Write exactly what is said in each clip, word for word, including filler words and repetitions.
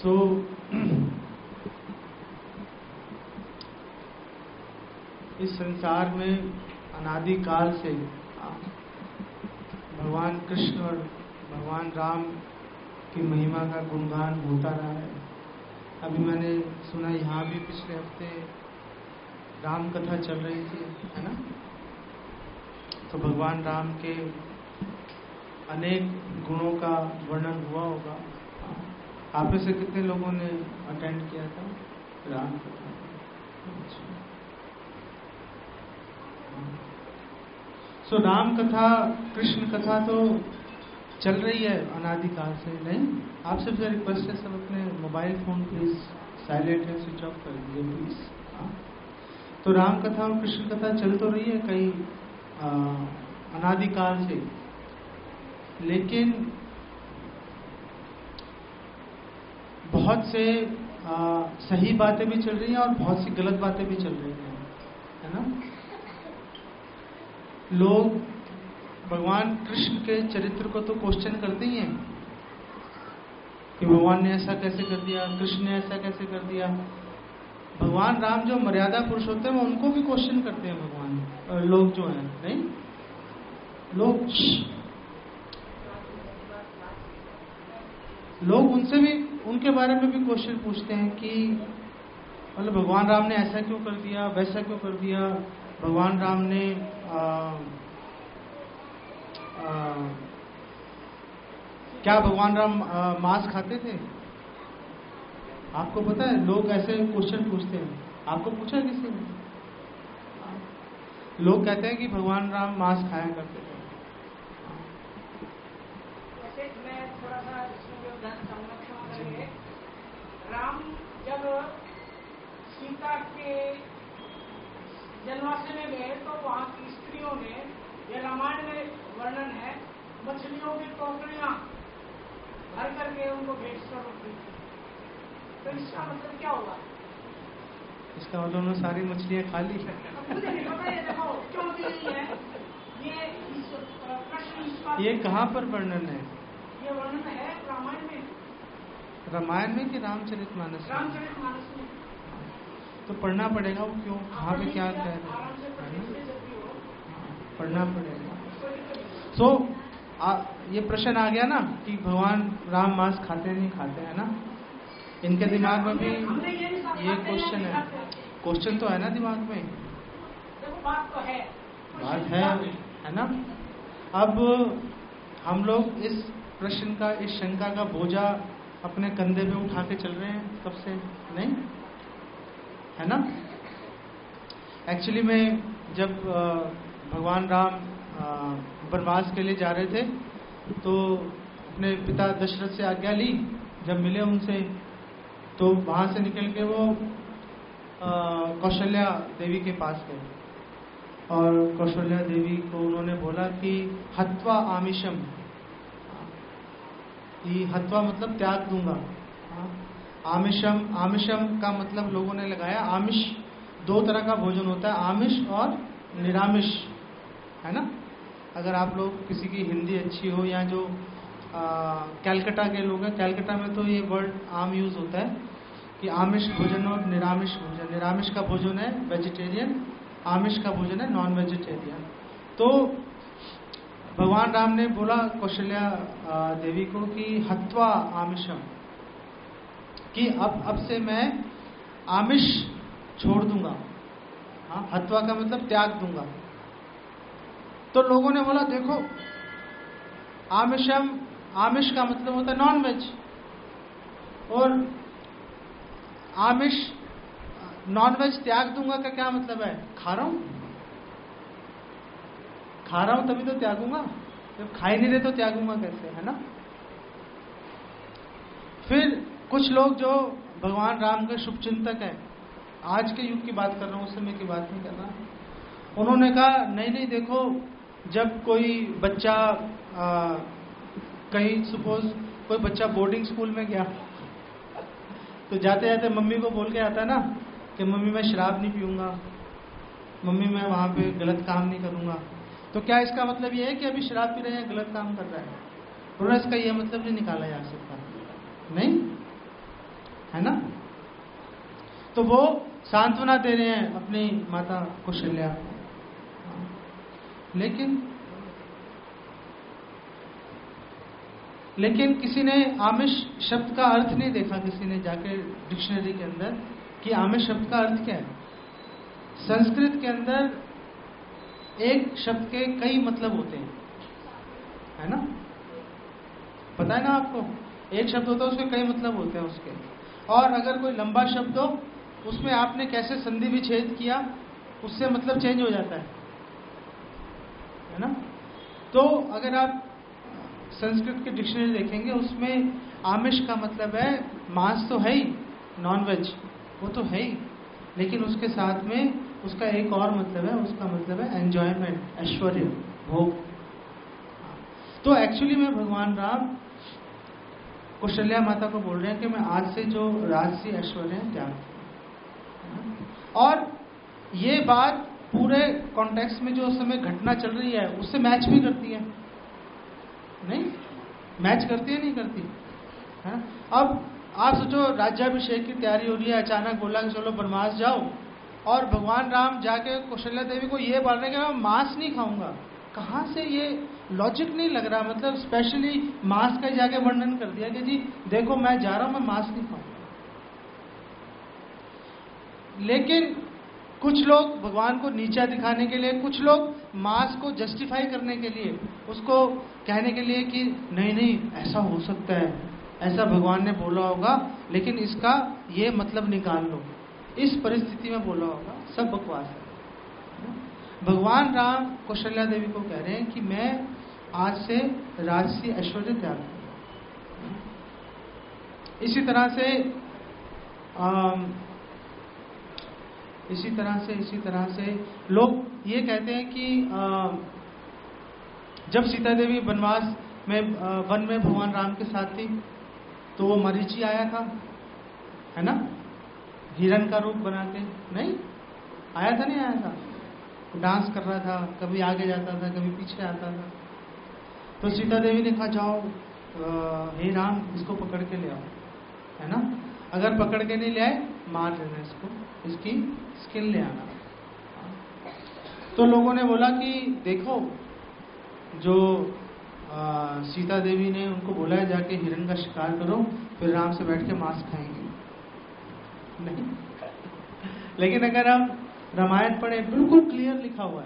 सो इस संसार में अनादिकाल से भगवान कृष्ण और भगवान राम की महिमा का गुणगान होता रहा है। अभी मैंने सुना यहाँ भी पिछले हफ्ते राम कथा चल रही थी, है ना। तो भगवान राम के अनेक गुणों का वर्णन हुआ होगा। आप में से कितने लोगों ने अटेंड किया था राम कथा? सो so, राम कथा कृष्ण कथा तो चल रही है अनादिकाल से। नहीं, आप सबसे रिक्वेस्ट है, सब अपने मोबाइल फोन प्लीज साइलेंट है, स्विच ऑफ कर दीजिए प्लीज। तो राम कथा और कृष्ण कथा चल तो रही है कई अनादिकाल से, लेकिन बहुत से आ, सही बातें भी चल रही हैं और बहुत सी गलत बातें भी चल रही हैं, है ना। लोग भगवान कृष्ण के चरित्र को तो क्वेश्चन करते ही हैं कि भगवान ने ऐसा कैसे कर दिया, कृष्ण ने ऐसा कैसे कर दिया। भगवान राम जो मर्यादा पुरुष होते हैं वो उनको भी क्वेश्चन करते हैं भगवान, लोग जो हैं। नहीं, लोग लोग उनसे भी, उनके बारे में भी क्वेश्चन पूछते हैं कि मतलब भगवान राम ने ऐसा क्यों कर दिया, वैसा क्यों कर दिया। भगवान राम ने आ, आ, क्या भगवान राम आ, मांस खाते थे? आपको पता है, लोग ऐसे क्वेश्चन पूछते हैं। आपको पूछा किसी ने? लोग कहते हैं कि भगवान राम मांस खाया करते थे। वैसे मैं थोड़ा सा इसमें योगदान चाहूंगा, क्षमा करेंगे। राम जब सीता के जनवास में गए तो वहाँ की स्त्रियों ने, ये रामायण में वर्णन है, मछलियों की टोकरियां भर करके उनको भेज कर दी। तो इसका मतलब क्या हुआ? इसका मतलब उन्होंने सारी मछलियां खा ली। मुझे नहीं पता, ये देखो क्यों दी गई है। ये प्रश्न ये कहाँ पर वर्णन है? ये वर्णन है रामायण में। रामायण में कि रामचरितमानस? रामचरितमानस में। तो पढ़ना पड़ेगा वो क्यों, कहाँ पे क्या कह रहे हैं, पढ़ना पड़ेगा। सो so, ये प्रश्न आ गया ना कि भगवान राम मांस खाते नहीं खाते, है ना। इनके दिमाग में भी ये क्वेश्चन है। क्वेश्चन तो है ना दिमाग में, बात तो है, बात है, है ना। अब हम लोग इस प्रश्न का, इस शंका का बोझा अपने कंधे पे उठा के चल रहे हैं कब से, नहीं है ना। एक्चुअली में जब भगवान राम वनवास के लिए जा रहे थे तो अपने पिता दशरथ से आज्ञा ली। जब मिले उनसे तो वहां से निकल के वो कौशल्या देवी के पास गए और कौशल्या देवी को उन्होंने बोला कि हत्वा आमिषम, कि हत्वा मतलब त्याग दूंगा। आमिषम, आमिषम का मतलब लोगों ने लगाया, आमिष दो तरह का भोजन होता है, आमिष और निरामिष, है ना। अगर आप लोग किसी की हिंदी अच्छी हो, या जो कैलकाटा के लोग हैं, कैलकाटा में तो ये वर्ड आम यूज होता है कि आमिष भोजन और निरामिष भोजन। निरामिष का भोजन है वेजिटेरियन, आमिष का भोजन है नॉन वेजिटेरियन। तो भगवान राम ने बोला कौशल्या देवी को कि हत्वा आमिषम, कि अब अब से मैं आमिष छोड़ दूंगा। हाँ, हत्वा का मतलब त्याग दूंगा। तो लोगों ने बोला देखो, आमिषम, आमिष का मतलब होता है नॉन वेज, और आमिष नॉन वेज त्याग दूंगा का क्या मतलब है? खा रहा हूं, खा रहा हूं तभी तो त्यागूंगा, जब खा ही नहीं रहे तो त्यागूंगा कैसे, है ना। फिर कुछ लोग जो भगवान राम के शुभचिंतक हैं, आज के युग की बात कर रहा हूं, उस समय की बात नहीं कर रहा, उन्होंने कहा नहीं नहीं देखो, जब कोई बच्चा आ, कहीं सपोज कोई बच्चा बोर्डिंग स्कूल में गया तो जाते जाते मम्मी को बोल के आता ना कि मम्मी मैं शराब नहीं पीऊंगा, मम्मी मैं वहां पे गलत काम नहीं करूंगा। तो क्या इसका मतलब ये है कि अभी शराब पी रहे हैं, गलत काम कर रहा है? उन्होंने इसका यह मतलब नहीं निकाला जा सकता, नहीं। है ना। तो वो सांत्वना दे रहे हैं अपनी माता कौशल्या। लेकिन लेकिन किसी ने आमिष शब्द का अर्थ नहीं देखा, किसी ने जाके डिक्शनरी के अंदर कि आमिष शब्द का अर्थ क्या है। संस्कृत के अंदर एक शब्द के कई मतलब होते हैं, है ना, पता है ना आपको। एक शब्द होता है उसके कई मतलब होते हैं उसके। और अगर कोई लंबा शब्द हो उसमें आपने कैसे संधि विच्छेद किया उससे मतलब चेंज हो जाता है, है ना। तो अगर आप संस्कृत की डिक्शनरी देखेंगे उसमें आमिष का मतलब है मांस तो है ही, नॉनवेज वो तो है ही, लेकिन उसके साथ में उसका एक और मतलब है, उसका मतलब है एंजॉयमेंट, ऐश्वर्य, भोग। तो एक्चुअली में भगवान राम कौशल्या माता को बोल रहे हैं कि मैं आज से जो राजसी ऐश्वर्य है त्याग। और ये बात पूरे कॉन्टेक्स्ट में जो उस समय घटना चल रही है उससे मैच भी करती है, नहीं मैच करती है, नहीं करती है। अब आप सोचो राज्याभिषेक की तैयारी हो रही है, अचानक बोला कि चलो बनवास जाओ, और भगवान राम जाके कौशल्या देवी को ये बोल रहे हैं कि मैं मांस नहीं खाऊंगा। कहाँ से ये लॉजिक नहीं लग रहा। मतलब स्पेशली मांस का जाके वर्णन कर दिया कि जी देखो मैं जा रहा हूं, मैं मांस नहीं खाऊंगा। लेकिन कुछ लोग भगवान को नीचा दिखाने के लिए, कुछ लोग मांस को जस्टिफाई करने के लिए, उसको कहने के लिए कि नहीं नहीं ऐसा हो सकता है, ऐसा भगवान ने बोला होगा, लेकिन इसका ये मतलब निकाल लो, इस परिस्थिति में बोला होगा, सब बकवास है। भगवान राम कौशल्या देवी को कह रहे हैं कि मैं आज से राजसी ऐश्वर्य त्याग करूंगा। इसी तरह से आम, इसी तरह से इसी तरह से लोग ये कहते हैं कि आ, जब सीता देवी वनवास में वन में भगवान राम के साथ थी तो वो मरीचि आया था, है ना, हिरण का रूप बना के। नहीं आया था, नहीं आया था, डांस कर रहा था, कभी आगे जाता था कभी पीछे आता था। तो सीता देवी ने कहा जाओ हे राम इसको पकड़ के ले आओ, है ना। अगर पकड़ के नहीं ले आए मार देना इसको, इसकी स्किन ले आना। तो लोगों ने बोला कि देखो जो आ, सीता देवी ने उनको बोला है जाके हिरण का शिकार करो, फिर राम से बैठ के मांस खाएंगे। नहीं, लेकिन अगर हम रामायण पढ़े बिल्कुल क्लियर लिखा हुआ है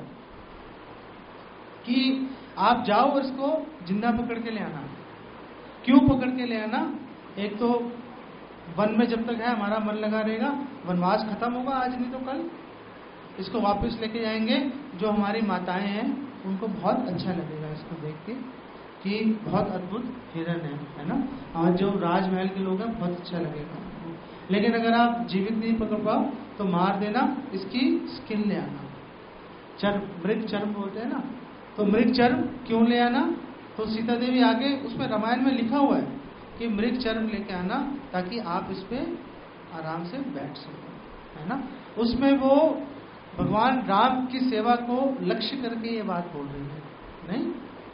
कि आप जाओ और इसको जिंदा पकड़ के ले आना। क्यों पकड़ के ले आना? एक तो वन में जब तक है हमारा मन लगा रहेगा, वनवास खत्म होगा आज नहीं तो कल, इसको वापस लेके जाएंगे। जो हमारी माताएं हैं उनको बहुत अच्छा लगेगा इसको देख के कि बहुत अद्भुत हिरण है, है ना। और जो राजमहल के लोग हैं बहुत अच्छा लगेगा। लेकिन अगर आप जीवित नहीं पकड़ पाओ तो मार देना, इसकी स्किन ले आना, चर्म, मृग चर्म बोलते हैं ना, तो मृग चर्म क्यों ले आना? तो सीता देवी आगे उसमें रामायण में लिखा हुआ है कि मृग चर्म लेके आना ताकि आप इस पे आराम से बैठ सको, है ना। उसमें वो भगवान राम की सेवा को लक्ष्य करके ये बात बोल रही है, नहीं।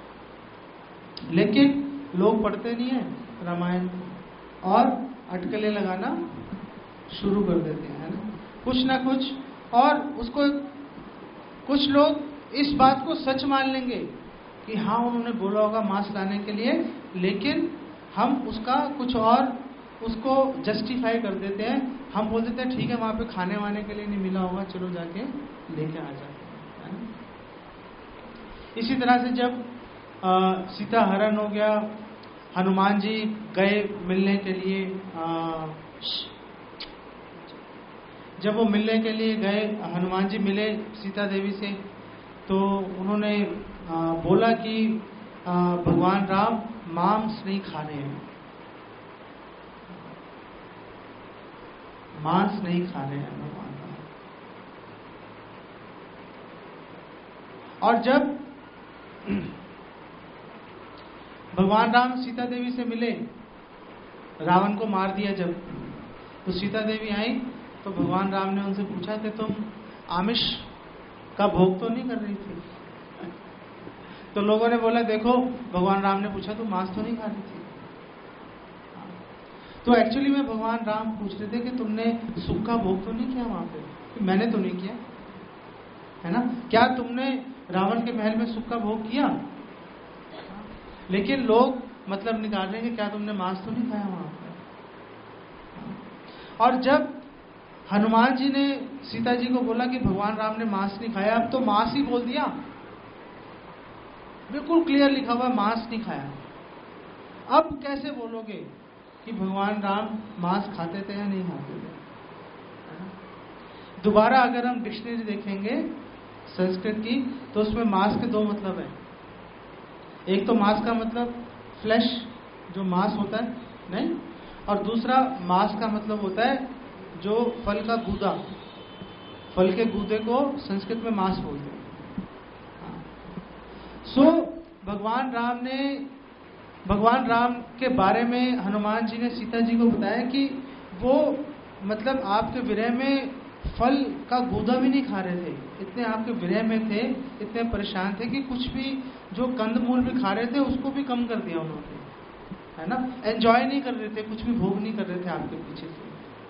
लेकिन लोग पढ़ते नहीं है रामायण और अटकलें लगाना शुरू कर देते हैं, है ना, कुछ ना कुछ। और उसको कुछ लोग इस बात को सच मान लेंगे कि हाँ उन्होंने बोला होगा मांस लाने के लिए, लेकिन हम उसका कुछ और उसको जस्टिफाई कर देते हैं। हम बोल देते हैं ठीक है वहां पे खाने वाने के लिए नहीं मिला होगा, चलो जाके लेके आ जाते हैं। इसी तरह से जब आ, सीता हरण हो गया, हनुमान जी गए मिलने के लिए, आ, जब वो मिलने के लिए गए, हनुमान जी मिले सीता देवी से, तो उन्होंने आ, बोला कि आ, भगवान राम मांस नहीं खा रहे हैं, मांस नहीं खा रहे हैं भगवान राम। और जब भगवान राम सीता देवी से मिले, रावण को मार दिया जब, तो सीता देवी आई तो भगवान राम ने उनसे पूछा कि तुम आमिष का भोग तो नहीं कर रही थी? तो लोगों ने बोला देखो, भगवान राम ने पूछा तुम मांस तो नहीं खा रही थी? तो एक्चुअली में भगवान राम पूछ रहे थे कि तुमने सुख का भोग तो नहीं किया वहां पे? मैंने तो नहीं किया, है ना? क्या तुमने रावण के महल में सुख का भोग किया? लेकिन लोग मतलब निकाल रहे हैं कि क्या तुमने मांस तो नहीं खाया वहां पर? और जब हनुमान जी ने सीता जी को बोला कि भगवान राम ने मांस नहीं खाया, अब तो मांस ही बोल दिया, बिल्कुल क्लियर लिखा हुआ मांस नहीं खाया। अब कैसे बोलोगे कि भगवान राम मांस खाते थे या नहीं खाते थे? दोबारा अगर हम डिक्शनरी देखेंगे संस्कृत की, तो उसमें मांस के दो मतलब है। एक तो मांस का मतलब फ्लैश, जो मांस होता है, नहीं, और दूसरा मांस का मतलब होता है जो फल का गूदा, फल के गूदे को संस्कृत में मांस बोलते हैं। सो so, भगवान राम ने भगवान राम के बारे में हनुमान जी ने सीता जी को बताया कि वो मतलब आपके विरह में फल का गूदा भी नहीं खा रहे थे, इतने आपके विरह में थे, इतने परेशान थे कि कुछ भी जो कंदमूल भी खा रहे थे उसको भी कम कर दिया उन्होंने, है ना? एंजॉय नहीं कर रहे थे, कुछ भी भोग नहीं कर रहे थे आपके पीछे से।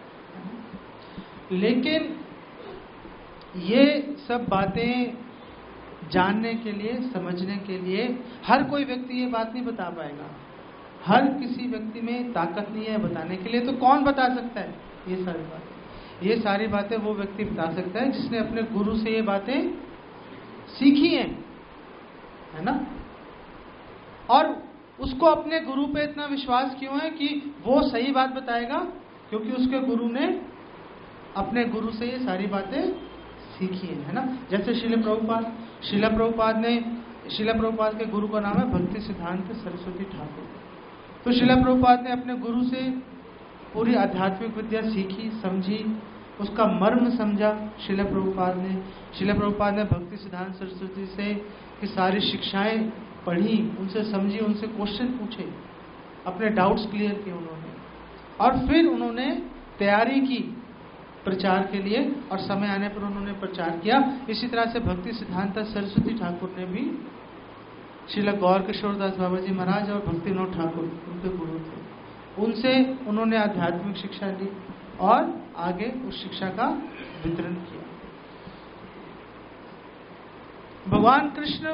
लेकिन ये सब बातें जानने के लिए, समझने के लिए हर कोई व्यक्ति ये बात नहीं बता पाएगा। हर किसी व्यक्ति में ताकत नहीं है बताने के लिए। तो कौन बता सकता है ये सारी बातें? ये सारी बातें वो व्यक्ति बता सकता है जिसने अपने गुरु से ये बातें सीखी हैं, है ना? और उसको अपने गुरु पे इतना विश्वास क्यों है कि वो सही बात बताएगा? क्योंकि उसके गुरु ने अपने गुरु से ये सारी बातें सीखी है, है ना? जैसे शिला प्रभुपाद शिला प्रभुपाद ने शिला प्रभुपाद के गुरु का नाम है भक्ति सिद्धांत सरस्वती ठाकुर। तो शिला प्रभुपाद ने अपने गुरु से पूरी आध्यात्मिक विद्या सीखी, समझी, उसका मर्म समझा। शिला प्रभुपाद ने शिला प्रभुपाद ने भक्ति सिद्धांत सरस्वती से की सारी शिक्षाएं पढ़ी, उनसे समझी, उनसे क्वेश्चन पूछे, अपने डाउट्स क्लियर किए उन्होंने, और फिर उन्होंने तैयारी की प्रचार के लिए, और समय आने पर उन्होंने प्रचार किया। इसी तरह से भक्ति सिद्धांत सरस्वती ठाकुर ने भी श्रील गौर किशोर दास बाबा जी महाराज और भक्ति विनोद ठाकुर उनके गुरु थे, उनसे उन्होंने आध्यात्मिक शिक्षा ली और आगे उस शिक्षा का वितरण किया। भगवान कृष्ण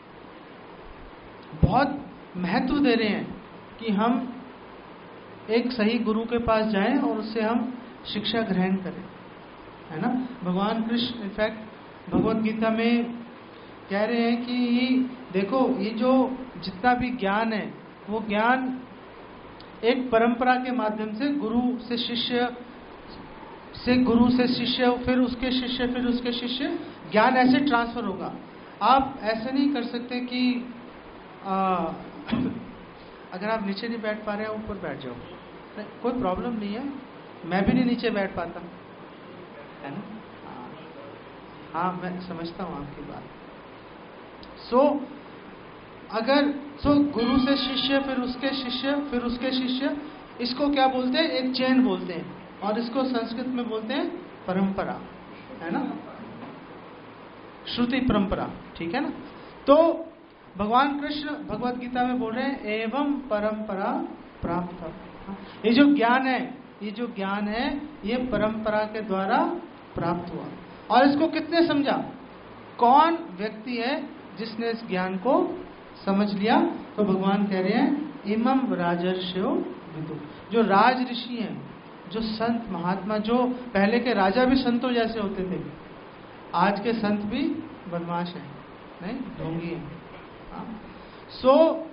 बहुत महत्व दे रहे हैं कि हम एक सही गुरु के पास जाएं और उससे हम शिक्षा ग्रहण करें, है ना? भगवान कृष्ण इनफैक्ट भगवत गीता में कह रहे हैं कि देखो, ये जो जितना भी ज्ञान है वो ज्ञान एक परंपरा के माध्यम से गुरु से शिष्य से गुरु से शिष्य फिर उसके शिष्य फिर उसके शिष्य ज्ञान ऐसे ट्रांसफर होगा। आप ऐसे नहीं कर सकते कि आ, अगर आप नीचे नहीं बैठ पा रहे हैं ऊपर बैठ जाओ, कोई प्रॉब्लम नहीं है, मैं भी नहीं नीचे बैठ पाता, है ना? हाँ, मैं समझता हूँ आपकी बात। सो so, अगर सो so, गुरु से शिष्य फिर उसके शिष्य फिर उसके शिष्य, इसको क्या बोलते हैं? एक चेन बोलते हैं, और इसको संस्कृत में बोलते हैं परंपरा, है ना? श्रुति परंपरा, ठीक है ना? तो भगवान कृष्ण भगवत गीता में बोल रहे हैं एवं परंपरा प्राप्त। ये जो ज्ञान है ये जो ज्ञान है ये परंपरा के द्वारा प्राप्त हुआ। और इसको किसने समझा? कौन व्यक्ति है जिसने इस ज्ञान को समझ लिया? तो भगवान कह रहे हैं इमं राजर्षयो विदु। जो राज ऋषि हैं, जो संत महात्मा, जो पहले के राजा भी संतों जैसे होते थे, आज के संत भी बदमाश हैं, नहीं, ढोंगी हैं। सो so,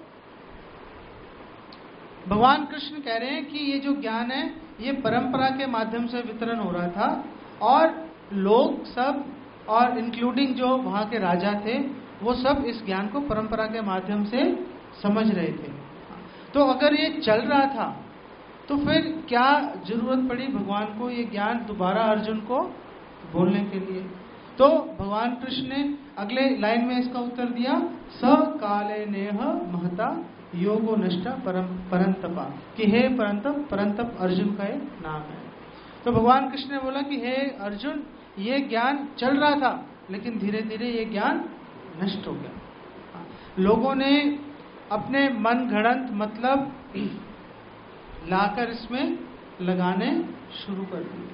भगवान कृष्ण कह रहे हैं कि ये जो ज्ञान है ये परंपरा के माध्यम से वितरण हो रहा था, और लोग सब और इंक्लूडिंग जो वहां के राजा थे वो सब इस ज्ञान को परंपरा के माध्यम से समझ रहे थे। तो अगर ये चल रहा था तो फिर क्या जरूरत पड़ी भगवान को ये ज्ञान दोबारा अर्जुन को बोलने के लिए? तो भगवान कृष्ण ने अगले लाइन में इसका उत्तर दिया, स काले नेह महता योगो नष्टा परम परंतपा, कि हे परंतप, परंतप अर्जुन का एक नाम है। तो भगवान कृष्ण ने बोला कि हे अर्जुन, ये ज्ञान चल रहा था लेकिन धीरे धीरे ये ज्ञान नष्ट हो गया। लोगों ने अपने मन घड़ंत मतलब लाकर इसमें लगाने शुरू कर दिए।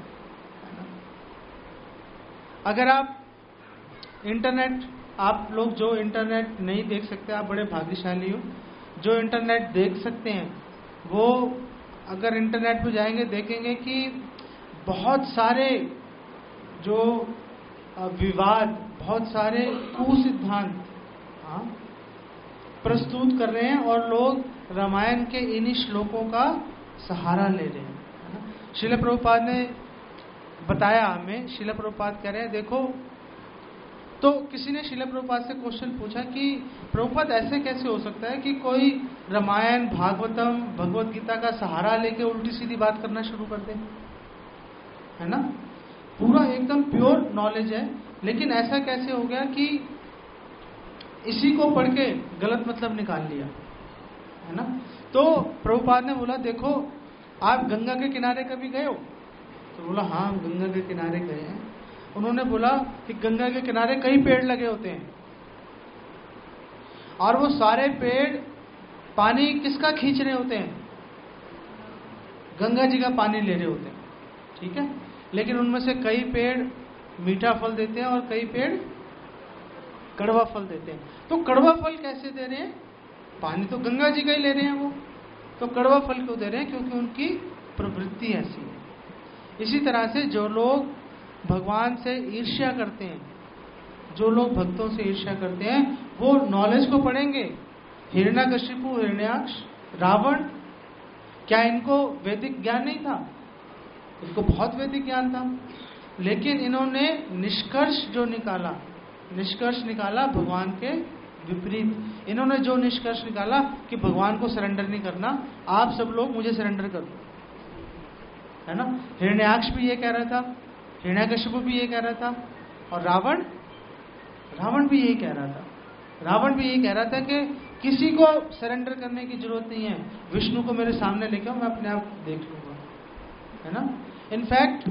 अगर आप इंटरनेट, आप लोग जो इंटरनेट नहीं देख सकते, आप बड़े भाग्यशाली हो। जो इंटरनेट देख सकते हैं वो अगर इंटरनेट पे जाएंगे देखेंगे कि बहुत सारे जो विवाद, बहुत सारे कुसिद्धांत हाँ प्रस्तुत कर रहे हैं और लोग रामायण के इन्हीं श्लोकों का सहारा ले रहे हैं। श्रील प्रभुपाद ने बताया हमें, श्रील प्रभुपाद कह रहे हैं देखो, तो किसी ने श्रील प्रभुपाद से क्वेश्चन पूछा कि प्रभुपाद ऐसे कैसे हो सकता है कि कोई रामायण, भागवतम, भगवत गीता का सहारा लेके उल्टी सीधी बात करना शुरू कर दे, है ना? पूरा एकदम प्योर नॉलेज है, लेकिन ऐसा कैसे हो गया कि इसी को पढ़ के गलत मतलब निकाल लिया, है ना? तो प्रभुपाद ने बोला देखो, आप गंगा के किनारे कभी गए हो? तो बोला हाँ, गंगा के किनारे गए हैं। उन्होंने बोला कि गंगा के किनारे कई पेड़ लगे होते हैं और वो सारे पेड़ पानी किसका खींच रहे होते हैं? गंगा जी का पानी ले रहे होते हैं, ठीक है? लेकिन उनमें से कई पेड़ मीठा फल देते हैं और कई पेड़ कड़वा फल देते हैं। तो कड़वा फल कैसे दे रहे हैं? पानी तो गंगा जी का ही ले रहे हैं वो, तो कड़वा फल क्यों दे रहे हैं? क्योंकि उनकी प्रवृत्ति ऐसी है। इसी तरह से जो लोग भगवान से ईर्ष्या करते हैं, जो लोग भक्तों से ईर्ष्या करते हैं, वो नॉलेज को पढ़ेंगे। हिरण्यकशिपु, हिरण्याक्ष, रावण, क्या इनको वैदिक ज्ञान नहीं था? इनको बहुत वैदिक ज्ञान था, लेकिन इन्होंने निष्कर्ष जो निकाला, निष्कर्ष निकाला भगवान के विपरीत। इन्होंने जो निष्कर्ष निकाला कि भगवान को सरेंडर नहीं करना, आप सब लोग मुझे सरेंडर कर दो, है ना? हिरण्याक्ष भी ये कह रहा था, हिरण्यकशिपु भी ये कह रहा था, और रावण रावण भी यही कह रहा था। रावण भी यही कह रहा था कि किसी को सरेंडर करने की जरूरत नहीं है, विष्णु को मेरे सामने लेके आओ, मैं अपने आप देख लूंगा, है ना? इनफैक्ट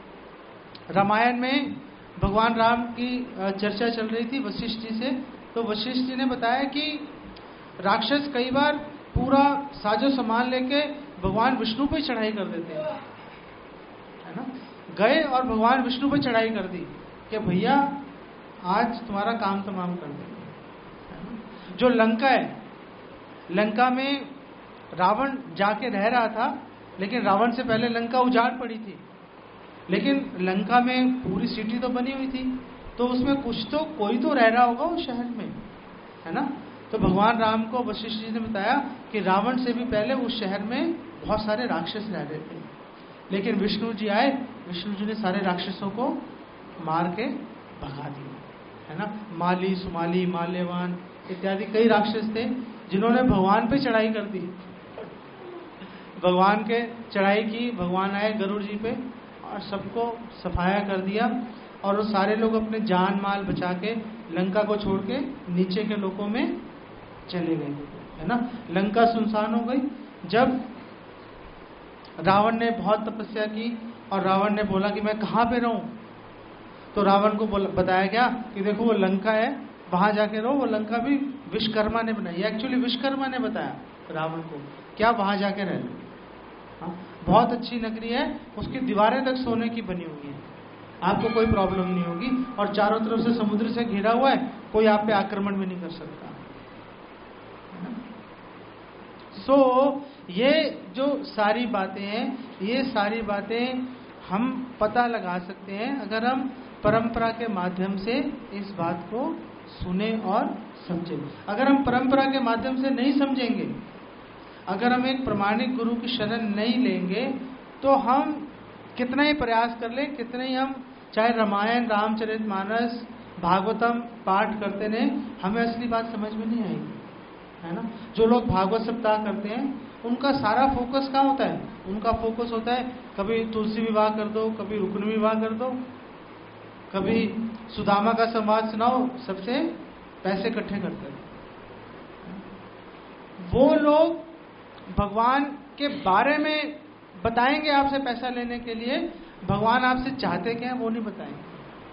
रामायण में भगवान राम की चर्चा चल रही थी वशिष्ठ जी से, तो वशिष्ठ जी ने बताया कि राक्षस कई बार पूरा साजो सामान लेके भगवान विष्णु पे चढ़ाई कर देते हैं, है ना? गए और भगवान विष्णु पे चढ़ाई कर दी कि भैया आज तुम्हारा काम तमाम कर देंगे। जो लंका है, लंका में रावण जाके रह रहा था, लेकिन रावण से पहले लंका उजाड़ पड़ी थी, लेकिन लंका में पूरी सिटी तो बनी हुई थी, तो उसमें कुछ तो कोई तो रह रहा होगा उस शहर में, है ना? तो भगवान राम को वशिष्ठ जी ने बताया कि रावण से भी पहले उस शहर में बहुत सारे राक्षस रह रहे थे, लेकिन विष्णु जी आए, विष्णु जी ने सारे राक्षसों को मार के भगा दिया, है ना? माली, सुमाली, माल्यवान इत्यादि कई राक्षस थे जिन्होंने भगवान पे चढ़ाई कर दी। भगवान के चढ़ाई की, भगवान आए गरुड़ जी पे और सबको सफाया कर दिया, और वो सारे लोग अपने जान माल बचा के लंका को छोड़ के नीचे के लोगों में चले गए, है ना? लंका सुनसान हो गई। जब रावण ने बहुत तपस्या की और रावण ने बोला कि मैं कहाँ पे रहूं, तो रावण को बताया गया कि देखो वो लंका है, वहां जाके रहो। वो लंका भी विश्वकर्मा ने बनाई, एक्चुअली विश्वकर्मा ने बताया रावण को क्या वहां जाके रह लो, हाँ? बहुत अच्छी नगरी है, उसकी दीवारें तक सोने की बनी हुई है, आपको कोई प्रॉब्लम नहीं होगी, और चारों तरफ से समुद्र से घिरा हुआ है, कोई आप पे आक्रमण भी नहीं कर सकता। सो so, ये जो सारी बातें हैं, ये सारी बातें हम पता लगा सकते हैं अगर हम परंपरा के माध्यम से इस बात को सुने और समझें। अगर हम परंपरा के माध्यम से नहीं समझेंगे, अगर हम एक प्रमाणिक गुरु की शरण नहीं लेंगे, तो हम कितना ही प्रयास कर लें, कितने ही हम चाहे रामायण, रामचरितमानस, भागवतम पाठ करते रहें, हमें असली बात समझ में नहीं आएगी, है ना? जो लोग भागवत सप्ताह करते हैं, उनका सारा फोकस कहाँ होता है? उनका फोकस होता है कभी तुलसी विवाह कर दो, कभी रुक्मिणी विवाह कर दो, कभी सुदामा का संवाद सुनाओ, सबसे पैसे इकट्ठे करते हैं। वो लोग भगवान के बारे में बताएंगे आपसे पैसा लेने के लिए, भगवान आपसे चाहते क्या है वो नहीं बताएंगे।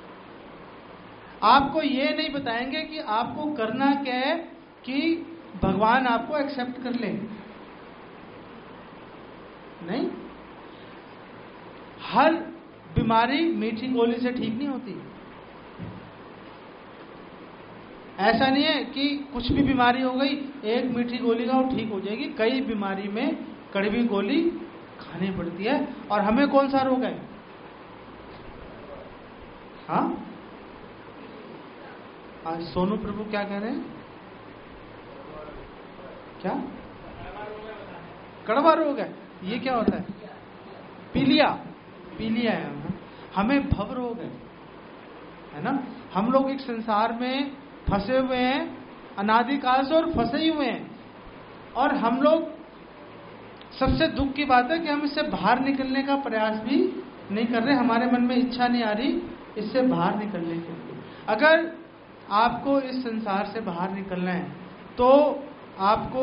आपको ये नहीं बताएंगे कि आपको करना क्या है कि भगवान आपको एक्सेप्ट कर ले। नहीं। हर बीमारी मीठी गोली से ठीक नहीं होती। ऐसा नहीं है कि कुछ भी बीमारी हो गई एक मीठी गोली का वो ठीक हो जाएगी। कई बीमारी में कड़वी गोली खानी पड़ती है। और हमें कौन सा रोग है? हाँ, आज सोनू प्रभु क्या कह रहे हैं? क्या कड़वा रोग है? ये क्या होता है? पीलिया। पीलिया है हमें। हमें भव रोग है, है ना। हम लोग एक संसार में फंसे हुए हैं अनादिकाल से और फंसे ही हुए हैं। और हम लोग, सबसे दुख की बात है कि हम इससे बाहर निकलने का प्रयास भी नहीं कर रहे। हमारे मन में इच्छा नहीं आ रही इससे बाहर निकलने के लिए। अगर आपको इस संसार से बाहर निकलना है तो आपको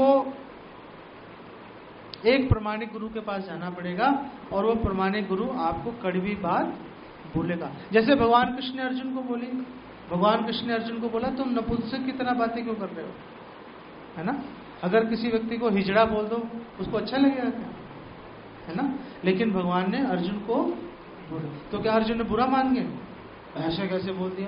एक प्रमाणिक गुरु के पास जाना पड़ेगा और वो प्रमाणिक गुरु आपको कड़वी बात बोलेगा। जैसे भगवान कृष्ण ने अर्जुन को बोली, भगवान कृष्ण ने अर्जुन को बोला तुम नपुंसक की तरह बातें क्यों कर रहे हो, है ना। अगर किसी व्यक्ति को हिजड़ा बोल दो उसको अच्छा लगेगा क्या, है ना। लेकिन भगवान ने अर्जुन को बोला तो क्या अर्जुन ने बुरा मान गए? ऐसे कैसे बोल दिया?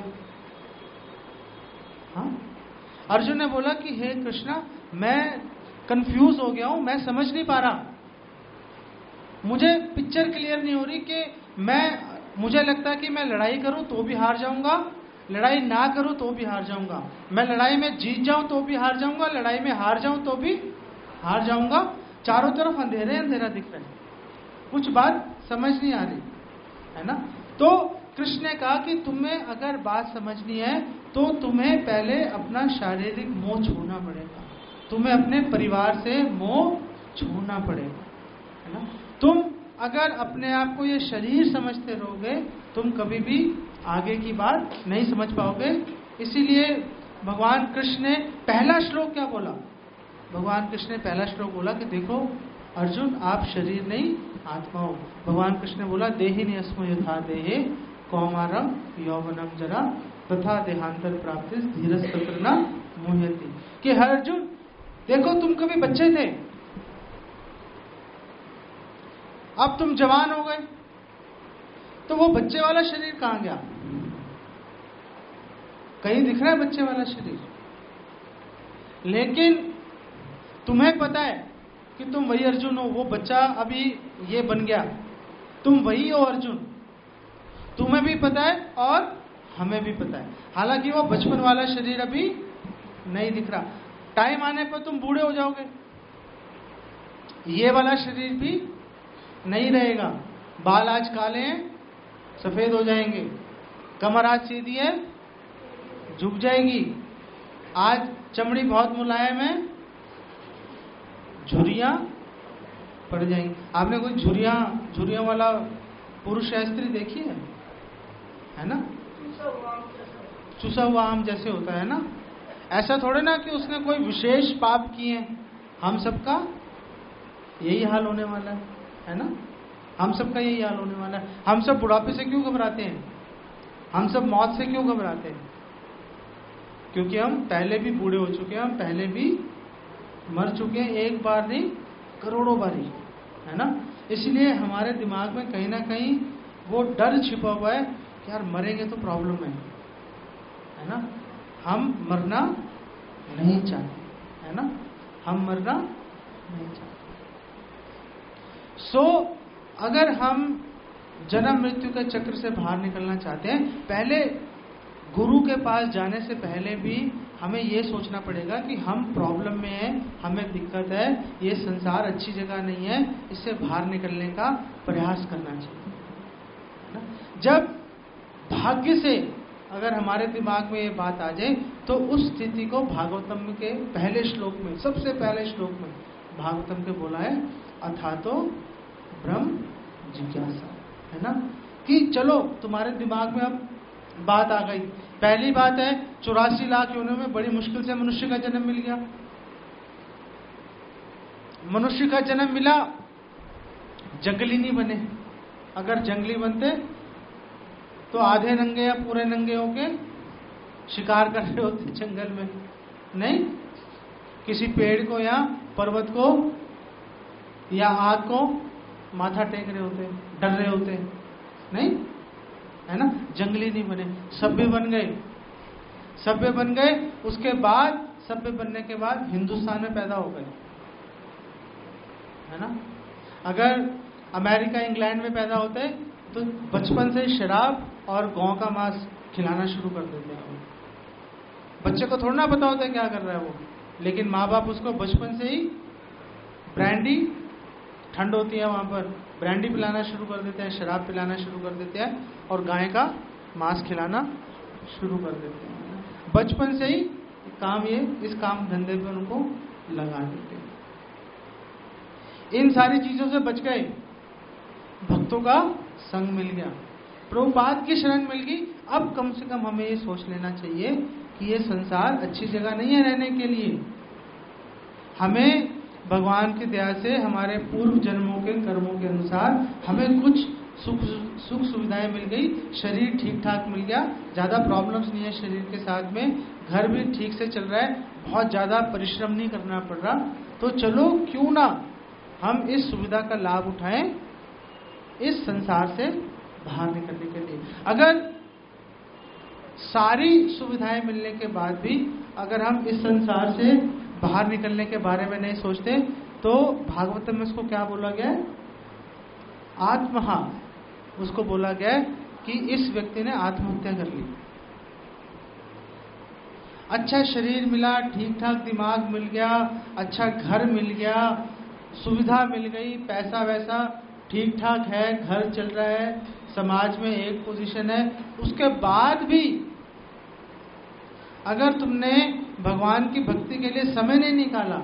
हाँ, अर्जुन ने बोला कि हे कृष्णा मैं कंफ्यूज हो गया हूं, मैं समझ नहीं पा रहा, मुझे पिक्चर क्लियर नहीं हो रही कि मैं, मुझे लगता है कि मैं लड़ाई करूं तो भी हार जाऊंगा, लड़ाई ना करूं तो भी हार जाऊंगा, मैं लड़ाई में जीत जाऊं तो भी हार जाऊंगा, लड़ाई में हार जाऊं तो भी हार जाऊंगा। चारों तरफ अंधेरे अंधेरा दिख रहा है, कुछ बात समझ नहीं आ रही, है ना। तो कृष्ण ने कहा कि तुम्हें अगर बात समझनी है तो तुम्हें पहले अपना शारीरिक मोह छोड़ना पड़ेगा, तुम्हें अपने परिवार से मोह छोड़ना पड़ेगा, है ना। तुम अगर अपने आप को ये शरीर समझते रहोगे तुम कभी भी आगे की बात नहीं समझ पाओगे। इसीलिए भगवान कृष्ण ने पहला श्लोक क्या बोला? भगवान कृष्ण ने पहला श्लोक बोला कि देखो अर्जुन आप शरीर नहीं आत्मा हो। भगवान कृष्ण ने बोला देहिनी अस्मो यथा देहे कौमारम यौवनम जरा तथा देहांतर प्राप्ति धीरज तत्र न मुह्यति। कि हर अर्जुन देखो तुम कभी बच्चे थे, अब तुम जवान हो गए, तो वो बच्चे वाला शरीर कहां गया? कहीं दिख रहा है बच्चे वाला शरीर? लेकिन तुम्हें पता है कि तुम वही अर्जुन हो, वो बच्चा अभी ये बन गया, तुम वही हो अर्जुन, तुम्हें भी पता है और हमें भी पता है। हालांकि वो बचपन वाला शरीर अभी नहीं दिख रहा, टाइम आने पर तुम बूढ़े हो जाओगे, ये वाला शरीर भी नहीं रहेगा। बाल आज काले हैं सफेद हो जाएंगे, कमर आज सीधी है झुक जाएगी, आज चमड़ी बहुत मुलायम है झुर्रियां पड़ जाएंगी। आपने कोई झुर्रियां झुर्रियां वाला पुरुष या स्त्री देखी है? है ना, चूसा हुआ आम जैसे होता है ना। ऐसा थोड़े ना कि उसने कोई विशेष पाप किए, हम सबका यही हाल होने वाला है, है ना। हम सबका यही हाल होने वाला है। हम सब बुढ़ापे से क्यों घबराते हैं? हम सब मौत से क्यों घबराते हैं? क्योंकि हम पहले भी बूढ़े हो चुके हैं, हम पहले भी मर चुके हैं, एक बार नहीं करोड़ों बारी, है ना। इसलिए हमारे दिमाग में कहीं ना कहीं वो डर छिपा हुआ है कि यार मरेंगे तो प्रॉब्लम है, है ना। हम मरना नहीं चाहते, है ना, हम मरना नहीं चाहते। सो so, अगर हम जन्म मृत्यु के चक्र से बाहर निकलना चाहते हैं, पहले गुरु के पास जाने से पहले भी हमें यह सोचना पड़ेगा कि हम प्रॉब्लम में हैं, हमें दिक्कत है, ये संसार अच्छी जगह नहीं है, इससे बाहर निकलने का प्रयास करना चाहिए। जब भाग्य से अगर हमारे दिमाग में ये बात आ जाए तो उस स्थिति को भागवतम के पहले श्लोक में, सबसे पहले श्लोक में भागवतम के बोला है अथातो ब्रह्म जिज्ञासा, है ना। कि चलो तुम्हारे दिमाग में अब बात आ गई। पहली बात है चौरासी लाख योनियों में बड़ी मुश्किल से मनुष्य का जन्म मिल गया। मनुष्य का जन्म मिला, जंगली नहीं बने। अगर जंगली बनते तो आधे नंगे या पूरे नंगे होके शिकार कर रहे होते जंगल में, नहीं, किसी पेड़ को या पर्वत को या आग को माथा टेक रहे होते, डर रहे होते, नहीं है ना? जंगली नहीं बने, सभ्य बन गए, सभ्य बन गए। उसके बाद सभ्य बनने के बाद हिंदुस्तान में पैदा हो गए, है ना? अगर अमेरिका इंग्लैंड में पैदा होते तो बचपन से शराब और गांव का मांस खिलाना शुरू कर देते हैं। बच्चे को थोड़ा ना पता होता है क्या कर रहा है वो, लेकिन माँ बाप उसको बचपन से ही ब्रांडी, ठंड होती है वहां पर, ब्रांडी पिलाना शुरू कर देते हैं, शराब पिलाना शुरू कर देते हैं और गाय का मांस खिलाना शुरू कर देते हैं। बचपन से ही काम ये इस काम धंधे पर उनको लगा देते हैं। इन सारी चीजों से बच गए, भक्तों का संग मिल गया, प्रभुपाद की शरण मिल गई। अब कम से कम हमें ये सोच लेना चाहिए कि ये संसार अच्छी जगह नहीं है रहने के लिए। हमें भगवान की दया से हमारे पूर्व जन्मों के कर्मों के अनुसार हमें कुछ सुख सुख सुविधाएं मिल गई, शरीर ठीक ठाक मिल गया, ज्यादा प्रॉब्लम्स नहीं है शरीर के साथ में, घर भी ठीक से चल रहा है, बहुत ज्यादा परिश्रम नहीं करना पड़ रहा। तो चलो क्यों ना हम इस सुविधा का लाभ उठाएं इस संसार से बाहर निकलने के लिए। अगर सारी सुविधाएं मिलने के बाद भी अगर हम इस संसार से बाहर निकलने के बारे में नहीं सोचते तो भागवतम में उसको क्या बोला गया है? आत्महा, उसको बोला गया है कि इस व्यक्ति ने आत्महत्या कर ली। अच्छा शरीर मिला, ठीक ठाक दिमाग मिल गया, अच्छा घर मिल गया, सुविधा मिल गई, पैसा वैसा ठीक ठाक है, घर चल रहा है, समाज में एक पोजीशन है, उसके बाद भी अगर तुमने भगवान की भक्ति के लिए समय नहीं निकाला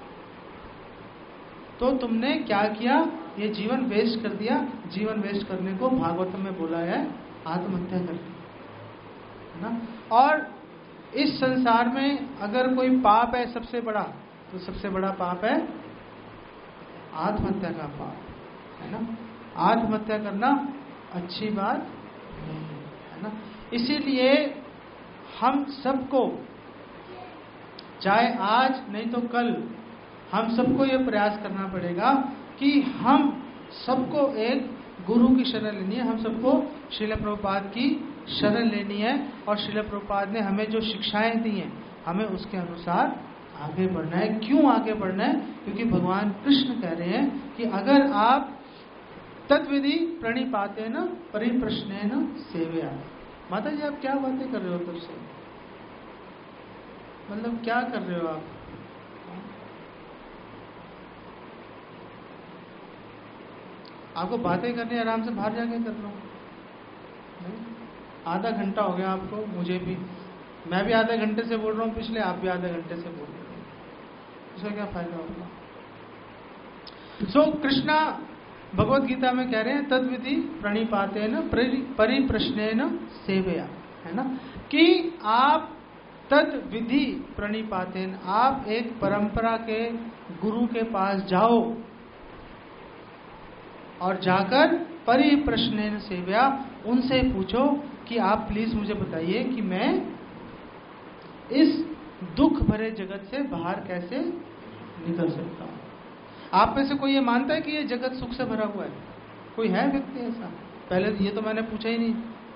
तो तुमने क्या किया? ये जीवन वेस्ट कर दिया। जीवन वेस्ट करने को भागवतम में बोला है आत्महत्या कर ली, है ना? और इस संसार में अगर कोई पाप है सबसे बड़ा, तो सबसे बड़ा पाप है आत्महत्या का पाप, है ना? आत्महत्या करना अच्छी बात नहीं है ना? इसीलिए हम सबको, चाहे आज नहीं तो कल, हम सबको ये प्रयास करना पड़ेगा कि हम सबको एक गुरु की शरण लेनी है, हम सबको श्रील प्रभुपाद की शरण लेनी है। और श्रील प्रभुपाद ने हमें जो शिक्षाएं दी हैं हमें उसके अनुसार आगे बढ़ना है। क्यों आगे बढ़ना है? क्योंकि भगवान कृष्ण कह रहे हैं कि अगर आप तत्विधि प्रणिपाते न परिप्रश्ने न सेवया। माता जी आप क्या बातें कर रहे हो? तब से मतलब क्या कर रहे हो आप? आपको बातें करनी आराम से बाहर जाके कर लो। आधा घंटा हो गया आपको, मुझे भी, मैं भी आधे घंटे से बोल रहा हूँ पिछले, आप भी आधे घंटे से बोल रहे हो, उसका क्या फायदा होगा? सो so, कृष्णा भगवत गीता में कह रहे हैं तद्विधि प्रणिपाते न परिप्रश्ने न सेवया, है ना? कि आप तद विधि प्रणिपाते, आप एक परंपरा के गुरु के पास जाओ और जाकर परिप्रश्नेन सेव्या, उनसे पूछो कि आप प्लीज मुझे बताइए कि मैं इस दुख भरे जगत से बाहर कैसे निकल सकता हूं। आप में से कोई ये मानता है कि ये जगत सुख से भरा हुआ है? कोई है व्यक्ति ऐसा? पहले ये तो मैंने पूछा ही नहीं,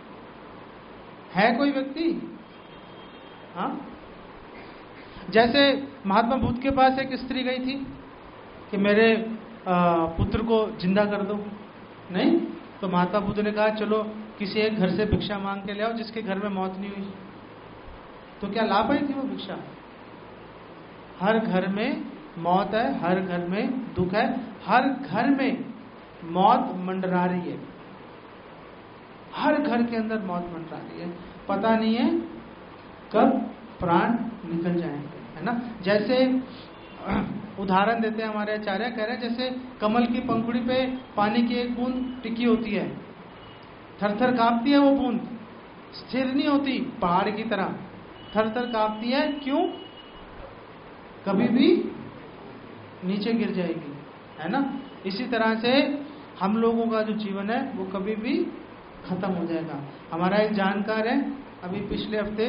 है कोई व्यक्ति? हाँ, जैसे महात्मा बुद्ध के पास एक स्त्री गई थी कि मेरे आ, पुत्र को जिंदा कर दो, नहीं तो महात्मा बुद्ध ने कहा चलो किसी एक घर से भिक्षा मांग के ले आओ जिसके घर में मौत नहीं हुई। तो क्या ला पाई थी वो भिक्षा? हर घर में मौत है, हर घर में दुख है, हर घर में मौत मंडरा रही है, हर घर के अंदर मौत मंडरा रही है, पता नहीं है कब प्राण निकल जाएंगे, है ना? जैसे उदाहरण देते हैं हमारे आचार्य, कह रहे हैं जैसे कमल की पंखुड़ी पे पानी की एक बूंद टिकी होती है, थर थर कांपती है वो बूंद, स्थिर नहीं होती, पहाड़ की तरह थर थर कांपती है। क्यों? कभी भी नीचे गिर जाएगी, है ना? इसी तरह से हम लोगों का जो जीवन है वो कभी भी खत्म हो जाएगा। हमारा एक जानकार है, अभी पिछले हफ्ते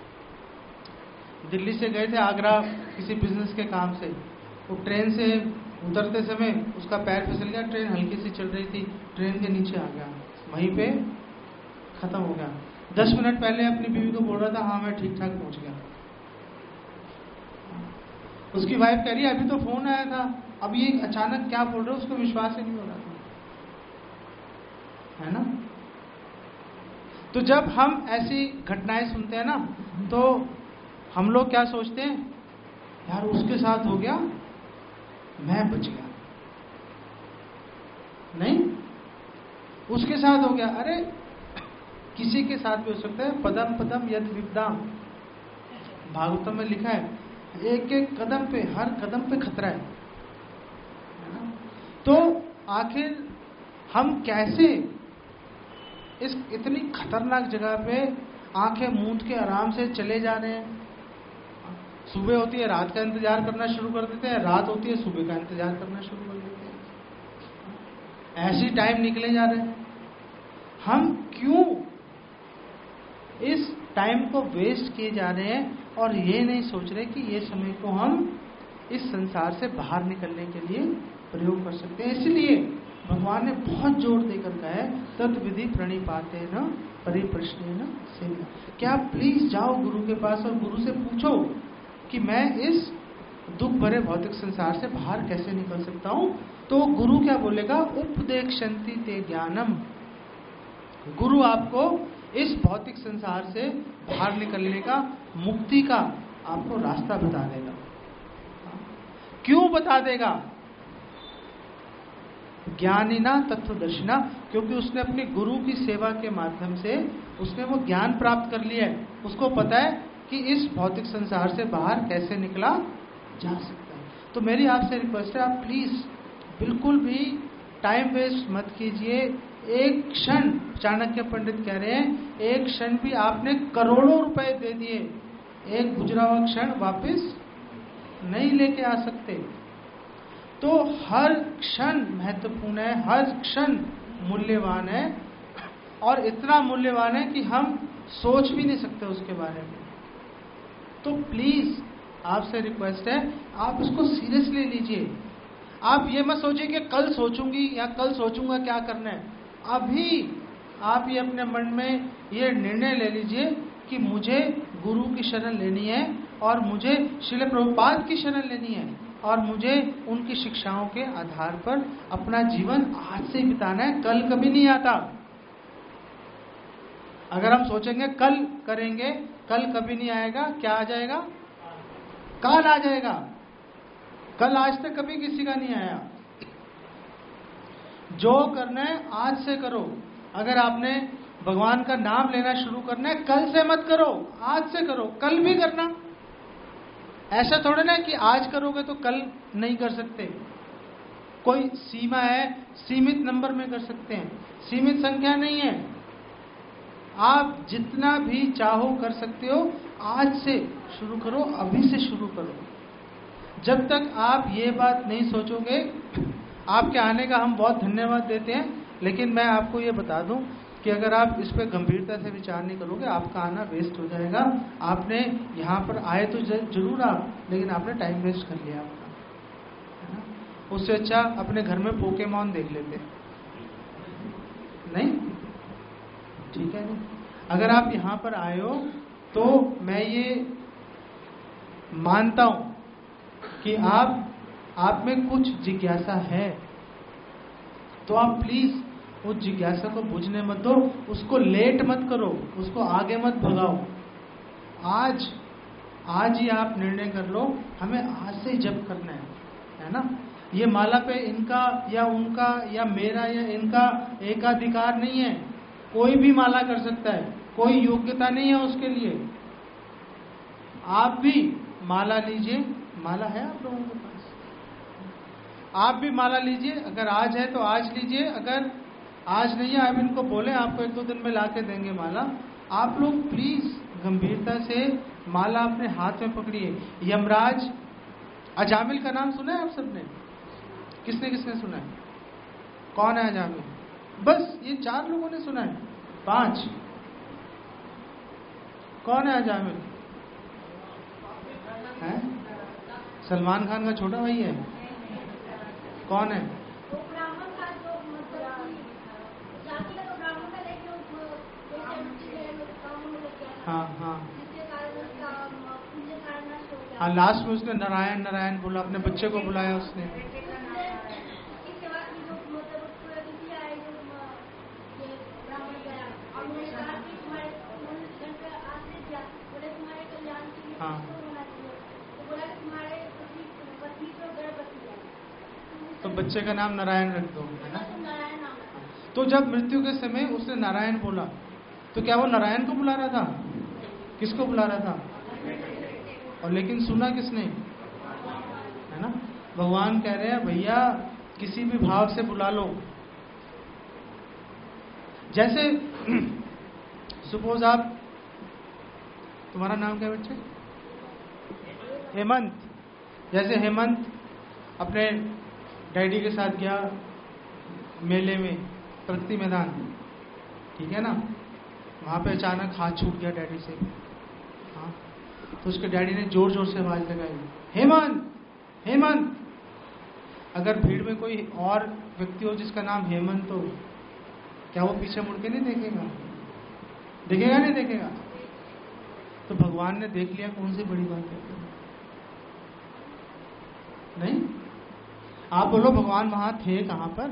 दिल्ली से गए थे आगरा किसी बिजनेस के काम से, वो ट्रेन से उतरते समय उसका पैर फिसल गया, ट्रेन हल्की सी चल रही थी, ट्रेन के नीचे आ गया, वहीं पे खत्म हो गया। दस मिनट पहले अपनी बीवी को बोल रहा था हाँ मैं ठीक ठाक पहुंच गया। उसकी वाइफ कह रही है अभी तो फोन आया था, अब ये अचानक क्या बोल रहे हो, उसको विश्वास ही नहीं हो रहा था, है ना। तो जब हम ऐसी घटनाएं सुनते हैं ना, तो हम लोग क्या सोचते हैं, यार उसके साथ हो गया मैं बच गया, नहीं उसके साथ हो गया, अरे किसी के साथ भी हो सकता है। पदम पदम यद विपदाम, भागवतम में लिखा है, एक एक कदम पे, हर कदम पे खतरा है, है ना? तो आखिर हम कैसे इस इतनी खतरनाक जगह पे आंखें मूंद के आराम से चले जा रहे हैं। सुबह होती है रात का इंतजार करना शुरू कर देते हैं, रात होती है सुबह का इंतजार करना शुरू कर देते हैं, ऐसी टाइम निकले जा रहे हैं। हम क्यों इस टाइम को वेस्ट किए जा रहे हैं और ये नहीं सोच रहे कि ये समय को हम इस संसार से बाहर निकलने के लिए प्रयोग कर सकते हैं। इसलिए भगवान ने बहुत जोर देकर कहा है तत् विधि प्रणिपाते न परिप्रश्ने न सेवा। क्या आप प्लीज जाओ गुरु के पास और गुरु से पूछो कि मैं इस दुख भरे भौतिक संसार से बाहर कैसे निकल सकता हूं। तो गुरु क्या बोलेगा, उपदेक्षन्ति ते ज्ञानम, गुरु आपको इस भौतिक संसार से बाहर निकलने का, मुक्ति का आपको रास्ता बता देगा। क्यों बता देगा? ज्ञानिना तत्वदर्शिना, क्योंकि उसने अपने गुरु की सेवा के माध्यम से उसने वो ज्ञान प्राप्त कर लिया है। उसको पता है कि इस भौतिक संसार से बाहर कैसे निकला जा सकता है। तो मेरी आपसे रिक्वेस्ट है, आप प्लीज बिल्कुल भी टाइम वेस्ट मत कीजिए। एक क्षण, चाणक्य पंडित कह रहे हैं, एक क्षण भी आपने करोड़ों रुपए दे दिए, एक गुजरा हुआ क्षण वापस नहीं लेके आ सकते। तो हर क्षण महत्वपूर्ण है, हर क्षण मूल्यवान है, और इतना मूल्यवान है कि हम सोच भी नहीं सकते उसके बारे में। तो प्लीज आपसे रिक्वेस्ट है, आप इसको सीरियसली लीजिए। आप ये मत सोचिए कि कल सोचूंगी या कल सोचूंगा क्या करना है। अभी आप ये अपने मन में ये निर्णय ले लीजिए कि मुझे गुरु की शरण लेनी है और मुझे श्रील प्रभुपाद की शरण लेनी है और मुझे उनकी शिक्षाओं के आधार पर अपना जीवन आज से बिताना है, कल कभी नहीं आता। अगर हम सोचेंगे कल करेंगे, कल कभी नहीं आएगा। क्या आ जाएगा? काल आ जाएगा। कल आज तक कभी किसी का नहीं आया। जो करना है आज से करो। अगर आपने भगवान का नाम लेना शुरू करना है, कल से मत करो, आज से करो। कल भी करना, ऐसा थोड़ा ना कि आज करोगे तो कल नहीं कर सकते। कोई सीमा है, सीमित नंबर में कर सकते हैं, सीमित संख्या नहीं है। आप जितना भी चाहो कर सकते हो। आज से शुरू करो, अभी से शुरू करो। जब तक आप ये बात नहीं सोचोगे, आपके आने का हम बहुत धन्यवाद देते हैं, लेकिन मैं आपको ये बता दूं कि अगर आप इस पर गंभीरता से विचार नहीं करोगे, आपका आना वेस्ट हो जाएगा। आपने यहाँ पर आए तो जरूर आप, लेकिन आपने टाइम वेस्ट कर लिया आपका, है ना। उससे अच्छा अपने घर में पोकेमॉन देख लेते, नहीं? ठीक है नहीं? अगर आप यहाँ पर आए हो तो मैं ये मानता हूं कि आप आप में कुछ जिज्ञासा है, तो आप प्लीज उस जिज्ञासा को बुझने मत दो, उसको लेट मत करो, उसको आगे मत भगाओ। आज आज ही आप निर्णय कर लो, हमें आज से जप करना है, है ना। ये माला पे इनका या उनका या मेरा या इनका एकाधिकार नहीं है। कोई भी माला कर सकता है, कोई योग्यता नहीं है उसके लिए। आप भी माला लीजिए, माला है आप लोगों के पास, आप भी माला लीजिए। अगर आज है तो आज लीजिए, अगर आज नहीं है आप इनको बोले आपको एक दो दिन में ला के देंगे माला। आप लोग प्लीज गंभीरता से माला अपने हाथ में पकड़िए। यमराज अजामिल का नाम सुना है आप सबने? किसने किसने सुना है? कौन है अजामिल? बस ये चार लोगों ने सुना है, पांच। कौन है अजामिल? है सलमान खान का छोटा भाई है, कौन है? वो ब्राह्मण का जो मतलब जाति का तो ब्राह्मण का, लेकिन हाँ हाँ जिसके कारण उसका पुण्य कारण नष्ट हो गया। हाँ, लास्ट में उसने नारायण नारायण बोला, अपने बच्चे को बुलाया उसने। इसके बाद जो मतलब पूरा किसी आए जो ये ब्राह्मण गया और उन्होंने कहा कि तुम्हारे उन्होंने घर पे आश्रय दिया, बोले तुम्हारे कल्याण के लिए हाँ। होना चाहिए, तो बोला कि तुम्हारे पत्नी तो गर्भवती है, तो बच्चे का नाम नारायण रख दो, है ना? नारायण नाम है। तो जब मृत्यु के समय उसने नारायण बोला, तो क्या वो नारायण को बुला रहा था? किसको बुला रहा था? और लेकिन सुना किसने? है ना? भगवान कह रहे हैं भैया किसी भी भाव से बुला लो। जैसे सपोज आप, तुम्हारा नाम क्या है बच्चे? हेमंत। जैसे हेमंत अपने डैडी के साथ गया मेले में, प्रगति मैदान, ठीक है ना? वहां पे अचानक हाथ छूट गया डैडी से। हाँ, तो उसके डैडी ने जोर जोर से आवाज लगाई, हेमंत हेमंत। अगर भीड़ में कोई और व्यक्ति हो जिसका नाम हेमंत हो, क्या वो पीछे मुड़ के नहीं देखेगा? देखेगा नहीं देखेगा? तो भगवान ने देख लिया, कौन सी बड़ी बात है? नहीं? आप बोलो भगवान वहां थे कहां पर?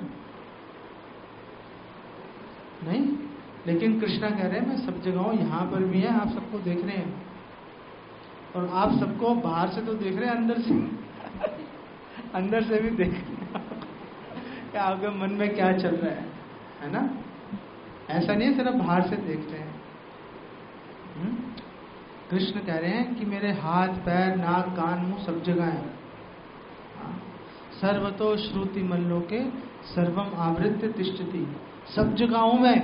नहीं, लेकिन कृष्णा कह रहे हैं मैं सब जगह हूं, यहां पर भी है, आप सबको देख रहे हैं। और आप सबको बाहर से तो देख रहे हैं, अंदर से अंदर से भी देख रहे हैं क्या आपके मन में क्या चल रहा है, है ना? ऐसा नहीं है सिर्फ बाहर से देख रहे हैं। हुँ? कृष्ण कह रहे हैं कि मेरे हाथ पैर नाक कान मुंह सब जगह है। सर्वतो श्रुति मल्लोके सर्वम आवृत्य तिष्ठति। सब जगह हूं मैं,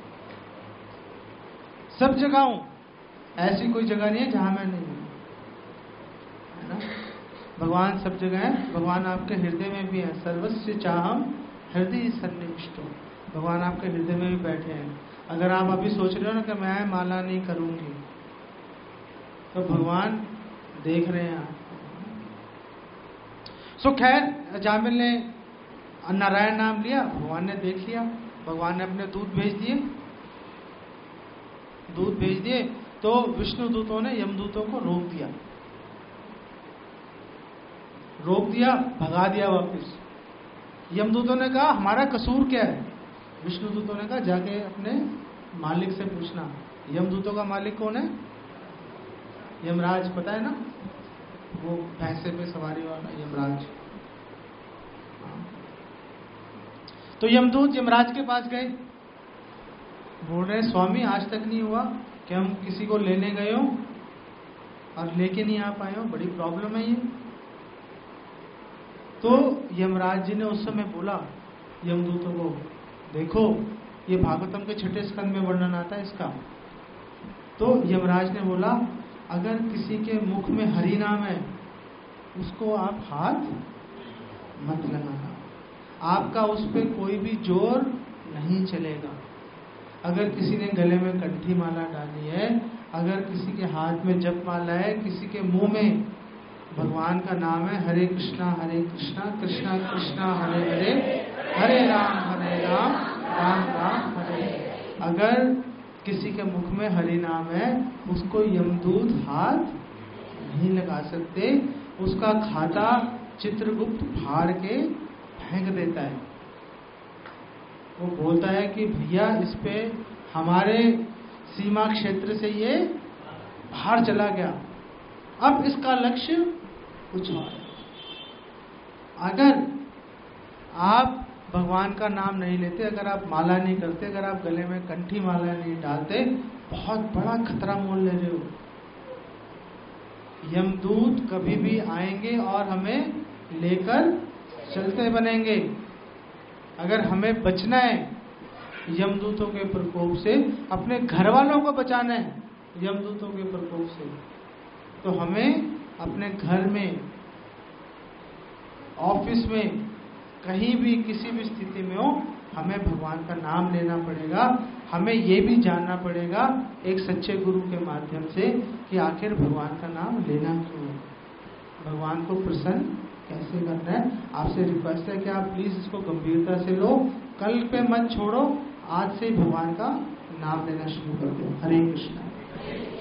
सब जगह हूं, ऐसी कोई जगह नहीं है जहां मैं नहीं हूं, है ना? भगवान सब जगह है। भगवान आपके हृदय में भी है। सर्वस्य चाहम हृदय सन्निविष्टो। भगवान आपके हृदय में भी बैठे हैं। अगर आप अभी सोच रहे हो ना कि मैं माला नहीं करूंगी, तो भगवान देख रहे हैं आप। सो खैर, जामिल ने नारायण नाम लिया, भगवान ने देख लिया, भगवान ने अपने दूत भेज दिए, दूत भेज दिए तो विष्णु दूतों ने यमदूतों को रोक दिया, रोक दिया, भगा दिया वापस। यमदूतों ने कहा हमारा कसूर क्या है? विष्णु दूतों ने कहा जाके अपने मालिक से पूछना। यमदूतों का मालिक कौन है? यमराज, पता है ना? वो भैंसे पे सवारी वाला यमराज। तो यमदूत यमराज के पास गए, बोल रहे स्वामी आज तक नहीं हुआ कि हम किसी को लेने गए हो और लेके नहीं आ पाए हो, बड़ी प्रॉब्लम है ये। तो यमराज जी ने उस समय बोला यमदूतों को, देखो ये भागवतम के छठे स्कंद में वर्णन आता है इसका। तो यमराज ने बोला अगर किसी के मुख में हरि नाम है उसको आप हाथ मत लगाना, आपका उस पर कोई भी जोर नहीं चलेगा। अगर किसी ने गले में कंठी माला डाली है, अगर किसी के हाथ में जप माला है, किसी के मुंह में भगवान का नाम है, हरे कृष्णा हरे कृष्णा कृष्णा कृष्णा हरे हरे, हरे राम हरे राम राम राम हरे हरे, अगर किसी के मुख में हरि नाम है उसको यमदूत हाथ नहीं लगा सकते, उसका खाता चित्रगुप्त फाड़ के फेंक देता है। वो बोलता है कि भैया इस पे हमारे सीमा क्षेत्र से ये बाहर चला गया, अब इसका लक्ष्य कुछ और है। अगर आप भगवान का नाम नहीं लेते, अगर आप माला नहीं करते, अगर आप गले में कंठी माला नहीं डालते, बहुत बड़ा खतरा मोल ले रहे हो। यमदूत कभी भी आएंगे और हमें लेकर चलते बनेंगे। अगर हमें बचना है यमदूतों के प्रकोप से, अपने घर वालों को बचाना है यमदूतों के प्रकोप से, तो हमें अपने घर में, ऑफिस में, कहीं भी किसी भी स्थिति में हो, हमें भगवान का नाम लेना पड़ेगा। हमें ये भी जानना पड़ेगा एक सच्चे गुरु के माध्यम से कि आखिर भगवान का नाम लेना क्यों है, भगवान को प्रसन्न कैसे करना है। आपसे रिक्वेस्ट है कि आप प्लीज इसको गंभीरता से लो, कल पे मत छोड़ो, आज से भगवान का नाम लेना शुरू कर दो। हरे कृष्णा।